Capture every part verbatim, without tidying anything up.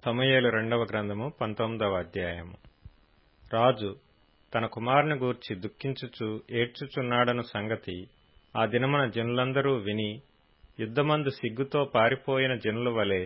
సమూయేలు రెండవ గ్రంథము పంతొమ్మిదవ అధ్యాయము. రాజు తన కుమారుని గూర్చి దుఃఖించుచు ఏడ్చుచున్నాడను సంగతి ఆ దినమున జనులందరూ విని, యుద్ధమందు సిగ్గుతో పారిపోయిన జనుల వలె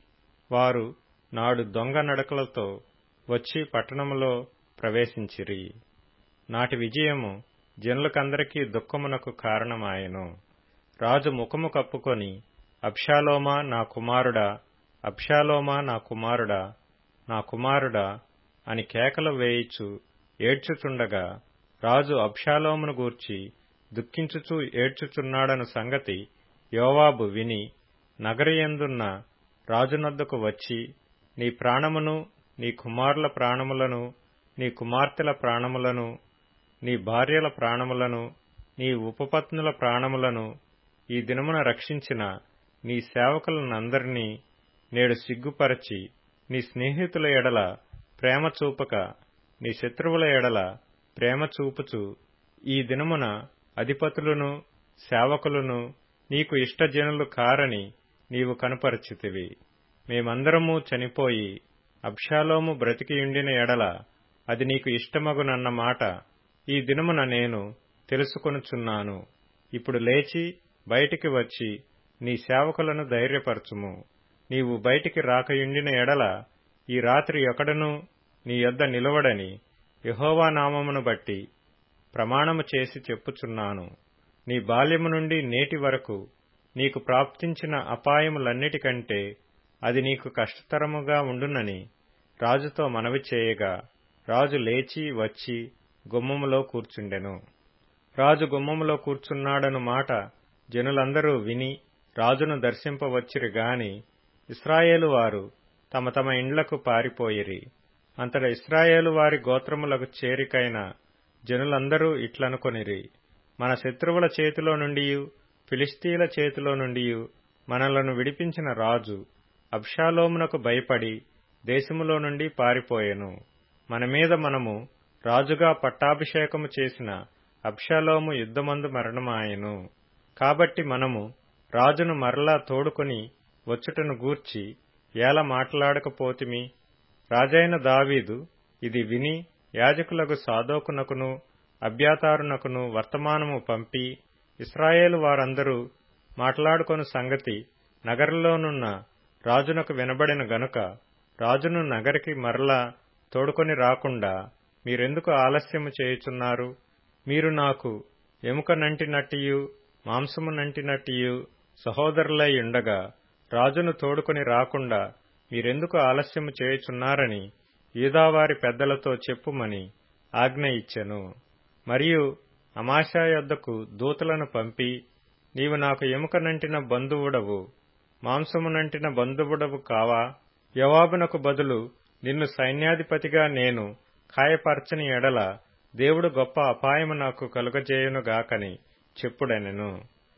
వారు నాడు దొంగ నడకలతో వచ్చి పట్టణములో ప్రవేశించిరి. నాటి విజయము జనులకందరికీ దుఃఖమునకు కారణమాయెను. రాజు ముఖము కప్పుకొని, అబ్షాలోమా నా కుమారుడా, అబ్షాలోమా నా కుమారుడా, నా కుమారుడా అని కేకలు వేయిచు ఏడ్చుచుండగా, రాజు అబ్షాలోమును గూర్చి దుఃఖించుచు ఏడ్చుచున్నాడను సంగతి యోవాబు విని, నగరియందున్న రాజునొద్దకు వచ్చి, నీ ప్రాణమును, నీ కుమారుల ప్రాణములను, నీ కుమార్తెల ప్రాణములను, నీ భార్యల ప్రాణములను, నీ ఉపపత్నుల ప్రాణములను ఈ దినమున రక్షించిన నీ సేవకులనందరినీ నేడు సిగ్గుపరచి, నీ స్నేహితుల ఎడల ప్రేమ చూపక నీ శత్రువుల ఎడల ప్రేమ చూపుచు, ఈ దినమున అధిపతులను సేవకులను నీకు ఇష్టజనులు కారని నీవు కనుపరచితివి. మేమందరము చనిపోయి అబ్షాలోము బ్రతికియుండిన ఎడల అది నీకు ఇష్టమగునన్న మాట ఈ దినమున నేను తెలుసుకొనుచున్నాను. ఇప్పుడు లేచి బయటికి వచ్చి నీ సేవకులను ధైర్యపరచుము. నీవు బయటికి రాకయుండిన ఎడల ఈ రాత్రి ఒకడును నీ యొద్ద నిలవడని యెహోవా నామమును బట్టి ప్రమాణము చేసి చెప్పుచున్నాను. నీ బాల్యము నుండి నేటి వరకు నీకు ప్రాప్తించిన అపాయములన్నిటికంటే అది నీకు కష్టతరముగా ఉండునని రాజుతో మనవి చేయగా, రాజు లేచి వచ్చి గుమ్మములో కూర్చుండెను. రాజు గుమ్మములో కూర్చున్నాడను మాట జనులందరూ విని రాజును దర్శింపవచ్చిరి గాని ఇశ్రాయేలు వారు తమ తమ ఇండ్లకు పారిపోయిరి. అంతట ఇశ్రాయేలు వారి గోత్రములకు చేరికైన జనులందరూ ఇట్లనుకొనిరి, మన శత్రువుల చేతిలో నుండియు ఫిలిష్తీయుల చేతిలో నుండియు మనలను విడిపించిన రాజు అబ్షాలోమునకు భయపడి దేశములో నుండి పారిపోయెను. మన మీద మనము రాజుగా పట్టాభిషేకము చేసిన అబ్షాలోము యుద్ధమందు మరణమాయెను. కాబట్టి మనము రాజును మరలా తోడుకొని వచ్చుటను గూర్చి ఏల మాట్లాడకపోతిమి? రాజైన దావీదు ఇది విని యాజకులకు సాదోకునకును అబ్యాతారునకును వర్తమానము పంపి, ఇశ్రాయేలు వారందరూ మాట్లాడుకొను సంగతి నగరంలోనున్న రాజునకు వినబడిన గనుక రాజును నగరికి మరలా తోడుకొని రాకుండా మీరెందుకు ఆలస్యము చేయుచున్నారు? మీరు నాకు ఎముక నంటినట్టియు మాంసము నంటినట్టియు సహోదరులై ఉండగా రాజును తోడుకొని రాకుండా మీరెందుకు ఆలస్యము చేయుచున్నారని యూదావారి పెద్దలతో చెప్పుమని ఆజ్ఞ ఇచ్చెను. మరియు అమాశా యొద్దకు దూతలను పంపి, నీవు నాకు ఎముక నంటిన బంధువుడవు, మాంసము నంటిన బంధువుడవు కావా? యోవాబునకు బదులు నిన్ను సైన్యాధిపతిగా నేను ఖాయపరచని ఎడల దేవుడు గొప్ప అపాయము నాకు కలుగజేయునుగాకని చెప్పుడనెను.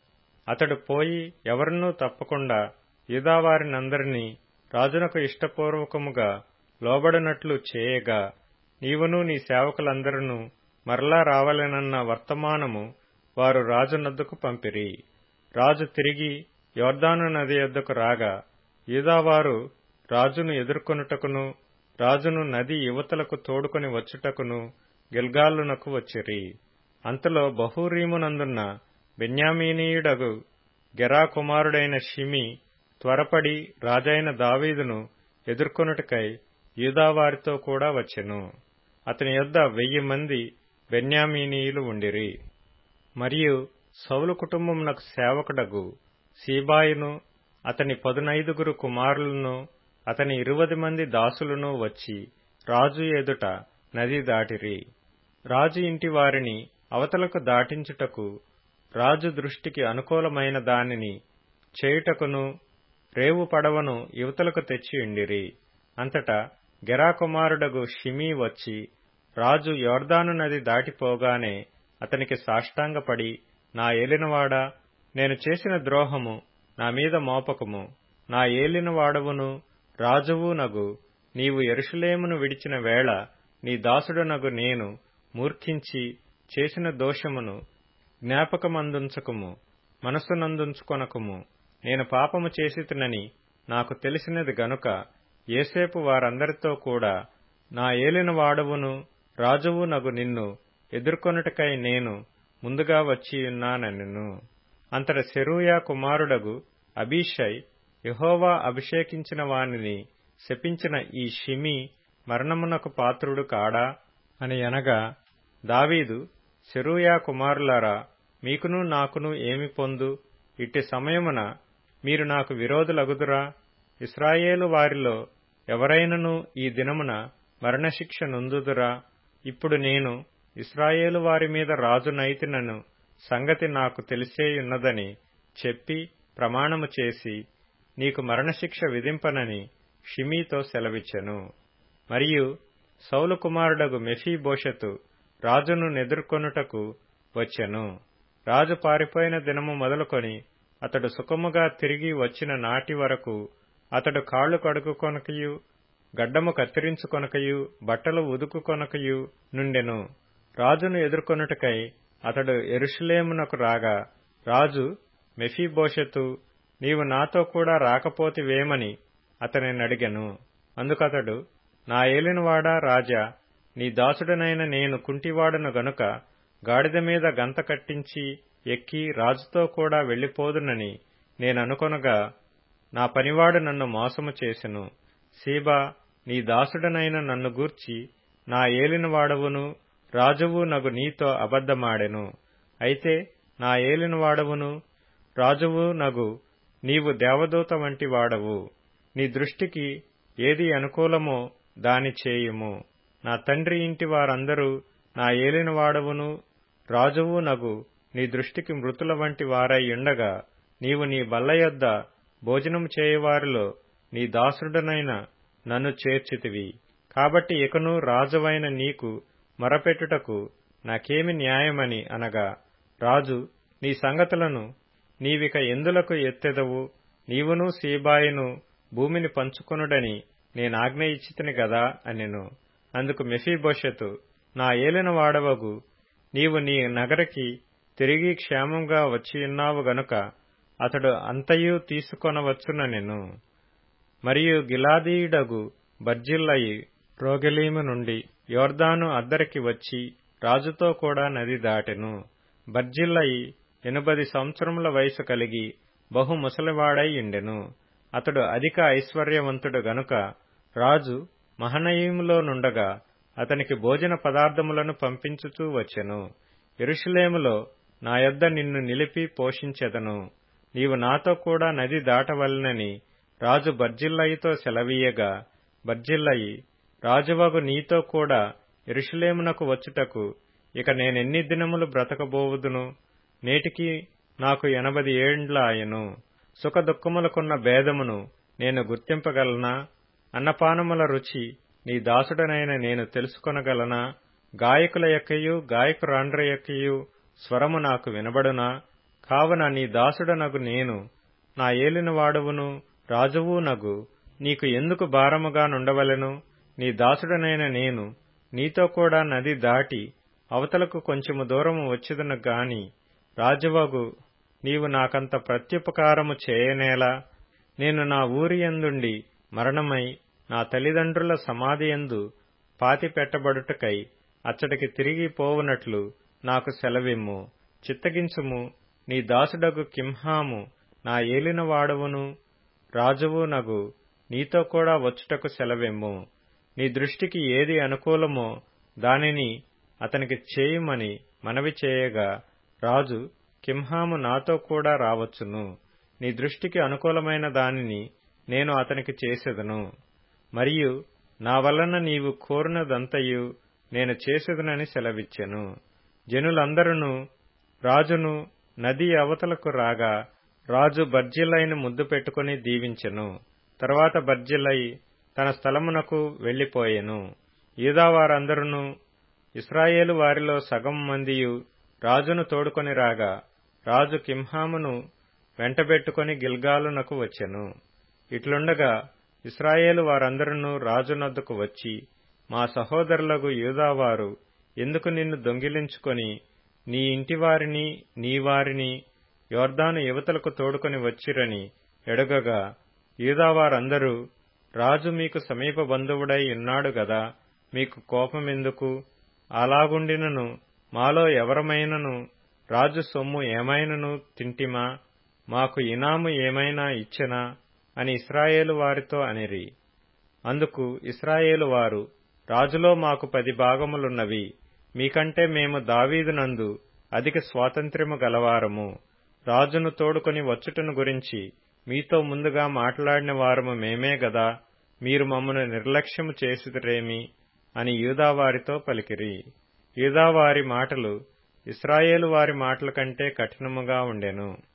అతడు పోయి ఎవరినూ తప్పకుండా యూదావారినందరినీ రాజునకు ఇష్టపూర్వకముగా లోబడినట్లు చేయగా, నీవును నీ సేవకులందరూ మరలా రావాలనన్న వర్తమానము వారు రాజునొద్దకు పంపిరి. రాజు తిరిగి యొర్దాను నది యొద్దకు రాగా యూదావారు రాజును ఎదుర్కొనుటకును రాజును నది యువతలకు తోడుకొని వచ్చుటకును గిల్గాలునకు వచ్చిరి. అంతలో బహూరీమునందున్న బెన్యామీనీయుడగు గెరా కుమారుడైన షిమీ త్వరపడి రాజైన దావీదును ఎదుర్కొనుటకై యూదావారితో కూడా వచ్చెను. అతని యొద్ద వెయ్యి మంది బెన్యామీనీయులు ఉండిరి. మరియు సౌలు కుటుంబమునకు సేవకుడగు సీబాయును అతని పదునైదుగురు కుమారులను అతని ఇరువది మంది దాసులను వచ్చి రాజు ఎదుట నది దాటిరి. రాజు ఇంటి వారిని అవతలకు దాటించుటకు రాజు దృష్టికి అనుకూలమైన దానిని చేయుటకును రేవు పడవను యువతలకు తెచ్చియుండిరి. అంతటా గెరా కుమారుడగు షిమీ వచ్చి రాజు యొర్దాను నది దాటిపోగానే అతనికి సాష్టాంగపడి, నా ఏలినవాడా, నేను చేసిన ద్రోహము నా మీద మోపకము. నా ఏలినవాడవును రాజువు నగు నీవు యెరూషలేమును విడిచిన వేళ నీ దాసుడనగు నేను మూర్ఖించి చేసిన దోషమును జ్ఞాపకమందుంచకుము, మనస్సునందుంచుకొనకుము. నేను పాపము చేసితినని నాకు తెలిసినది గనుక యోసేపు వారందరితో కూడా, నా ఏలిన వాడవును రాజువు నగు నిన్ను ఎదుర్కొనుటకై నేను ముందుగా వచ్చియున్నానెను. అంతట సెరూయా కుమారుడగు అబీషై, యెహోవా అభిషేకించిన వానిని శపించిన ఈ షిమీ మరణమునకు పాత్రుడు కాడా అని అనగా, దావీదు, సెరూయా కుమారులారా, మీకును నాకును ఏమి పొందు? ఇట్టి సమయమున మీరు నాకు విరోధులగుదురా? ఇశ్రాయేలు వారిలో ఎవరైనను ఈ దినమున మరణశిక్ష నొందుదురా? ఇప్పుడు నేను ఇశ్రాయేలు వారి మీద రాజునైతినను సంగతి నాకు తెలిసేయున్నదని చెప్పి ప్రమాణము చేసి, నీకు మరణశిక్ష విధింపనని షిమీతో సెలవిచ్చెను. మరియు సౌలు కుమారుడగు మెఫీబోషెతు రాజును నెదుర్కొనుటకు వచ్చెను. రాజు పారిపోయిన దినము మొదలుకొని అతడు సుఖముగా తిరిగి వచ్చిన నాటి వరకు అతడు కాళ్లు కడుగుకొనకయు, గడ్డము కత్తిరించుకొనకయు, బట్టలు ఉదుకుకొనకయు నుండెను. రాజును ఎదుర్కొనుటకై అతడు యెరూషలేమునకు రాగా, రాజు, మెఫీబోషెతు, నీవు నాతో కూడా రాకపోతివేమని అతనినడిగెను. అందుకతడు, నా ఏలినవాడా రాజా, నీ దాసుడనైన నేను కుంటివాడను గనుక గాడిద మీద గంత కట్టించి ఎక్కి రాజుతో కూడా వెళ్లిపోదునని నేననుకొనగా, నా పనివాడు నన్ను మోసము చేసెను. సీబా, నీ దాసుడనైన నన్ను గూర్చి నా ఏలినవాడవును రాజువు నగు నీతో అబద్ధమాడెను. అయితే నా ఏలినవాడవును రాజువు నగు నీవు దేవదూత వంటి వాడవు. నీ దృష్టికి ఏది అనుకూలమో దాని చేయుము. నా తండ్రి ఇంటి వారందరూ నా ఏలినవాడవును రాజువు నగు నీ దృష్టికి మృతుల వంటి వారై ఉండగా, నీవు నీ బల్ల యొద్ద భోజనము చేయువారిలో నీ దాసుడనైన నన్ను చేర్చితివి. కాబట్టి ఇకను రాజువైన నీకు మొరపెట్టుటకు నాకేమి న్యాయమని అనగా, రాజు, నీ సంగతులను నీవిక ఎందులకు ఎత్తెదవు? నీవును సీబాయును భూమిని పంచుకొనుడని నేనాజ్ఞ ఇచ్చితిని గదా అనెను. అందుకు మెఫీబోషెతు, నా ఏలిన వాడవగు నీవు నీ నగరికి తిరిగి క్షేమంగా వచ్చియున్నావు గనుక అతడు అంతయు తీసుకొనవచ్చుననెను. మరియు గిలాదీయుడగు బర్జిల్లయి రోగెలీము నుండి యొర్దాను అద్దరికి వచ్చి రాజుతో కూడా నది దాటెను. బర్జిల్లయి ఎనభది సంవత్సరముల వయసు కలిగి బహు ముసలివాడై ఉండెను. అతడు అధిక ఐశ్వర్యవంతుడు గనుక రాజు మహనయీములో నుండగా అతనికి భోజన పదార్థములను పంపించుచూ వచ్చెను. యెరూషలేములో నా యొద్ద నిన్ను నిలిపి పోషించెదను. నీవు నాతో కూడా నది దాటవలెనని రాజు బర్జిల్లయితో సెలవీయగా, బర్జిల్లయి, రాజువగు నీతో కూడా యెరూషలేమునకు వచ్చుటకు ఇక నేనెన్ని దినములు బ్రతకబోవుదును? నేటికి నాకు ఎనభది ఏండ్లాయెను. సుఖ దుఃఖములకున్న భేదమును నేను గుర్తింపగలనా? అన్నపానముల రుచి నీ దాసుడనైన నేను తెలుసుకొనగలనా? గాయకుల యొక్కయు గాయకురాండ్ర యొక్కయు స్వరము నాకు వినబడునా? కావున నీ దాసుడనగు నేను, నా ఏలినవాడవును రాజువు నగు నీకు ఎందుకు భారముగా నుండవలెను? నీ దాసుడనైన నేను నీతో కూడా నది దాటి అవతలకు కొంచెము దూరము వచ్చెదను గాని, రాజువగు నీవు నాకంత ప్రత్యుపకారము చేయనేలా? నేను నా ఊరియందుండి మరణమై నా తల్లిదండ్రుల సమాధియందు పాతి పెట్టబడుటకై అచ్చటికి తిరిగి పోవునట్లు నాకు సెలవిమ్ము. చిత్తగించుము. నీ దాసుడగు కింహాము నా ఏలినవాడవును రాజువు నగు నీతో కూడా వచ్చుటకు సెలవిమ్ము. నీ దృష్టికి ఏది అనుకూలమో దానిని అతనికి చేయుమని మనవి చేయగా, రాజు, కింహాము నాతో కూడా రావచ్చును. నీ దృష్టికి అనుకూలమైన దానిని నేను అతనికి చేసెదను. మరియు నా వలన నీవు కోరినదంతయు నేను చేసెదనని సెలవిచ్చెను. జనులందరూ రాజును నది అవతలకు రాగా, రాజు బర్జిల్లయిని ముద్దు పెట్టుకుని దీవించెను. తరువాత బర్జిల్లయి తన స్థలమునకు వెళ్లిపోయెను. యూదావారందరూ ఇశ్రాయేలు వారిలో సగం మందియు రాజును తోడుకొని రాగా, రాజు కింహామును వెంటబెట్టుకుని గిల్గాలునకు వచ్చెను. ఇట్లుండగా ఇశ్రాయేలు వారందరూ రాజునొద్దకు వచ్చి, మా సహోదరులగు యూదావారు ఎందుకు నిన్ను దొంగిలించుకొని నీ ఇంటివారిని నీ వారిని యొర్దాను యువతలకు తోడుకొని వచ్చిరని ఎడగగా, యూదావారందరూ రాజు మీకు సమీప బంధువుడై ఉన్నాడు గదా, మీకు కోపమెందుకు? అలాగుండినను మాలో ఎవరమైనను రాజు సొమ్ము ఏమైనను తింటిమా, మాకు ఇనాము ఏమైనా ఇచ్చెనా అని ఇశ్రాయేలు వారితో అనిరి. అందుకు ఇశ్రాయేలు వారు, రాజులో మాకు పది భాగములున్నవి, మీకంటే మేము దావీదునందు అధిక స్వాతంత్ర్యము గలవారము. రాజును తోడుకొని వచ్చుటను గురించి మీతో ముందుగా మాట్లాడిన వారము మేమే గదా, మీరు మమ్మను నిర్లక్ష్యము చేసిరేమి అని యూదావారితో పలికిరి. యూదావారి మాటలు ఇశ్రాయేలు వారి మాటల కంటే కఠినముగా ఉండెను.